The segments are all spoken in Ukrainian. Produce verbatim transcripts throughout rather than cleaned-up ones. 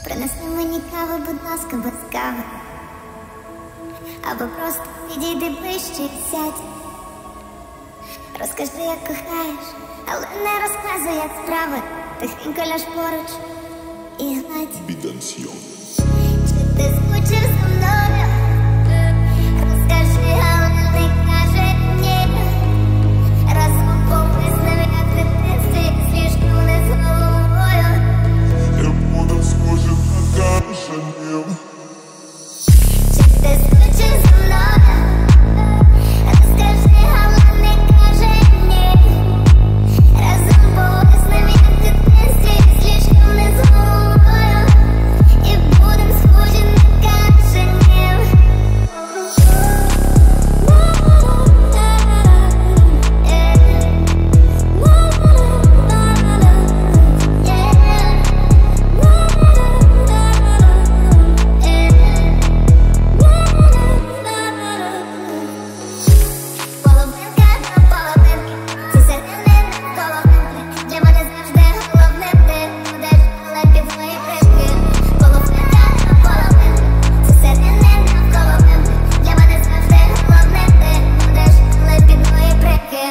Принеси мені кави, будь ласка, без кави. Або просто підійди ближче і сядь. Розкажи, як кохаєш, але не розказуй, як справи. Тихенько ляж поруч і гладь. Бідансьйон. Чи ти скучив за мною? Розкажи, але не каже ні. Разом помиснив, як в дитинстві, з ліжком не з головою. Я буду схожим на кашанів. Чи ти скучив за мною? Розкажи, але не каже ні. Разом помиснив, як в дитинстві, з ліжком не з головою. І будем схожі на кашанів. Половинка на половинки, ці середини навколо мене. Для мене завжди головним ти будеш, але під мої крики. Половинка на половинки, ці середини навколо мене. Для мене завжди головним ти будеш, але під мої крики.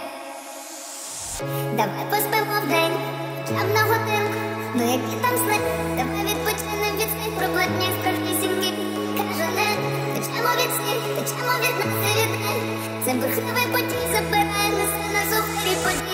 Давай поспимо вдень, хоча б на годинку. Ну які там сни, давай відпочинем від своїх проблемів страшнісінькі. Каже не, течемо від всіх, течемо від нас і від них. Цей бурхливий потік забирає, несе на зубки події.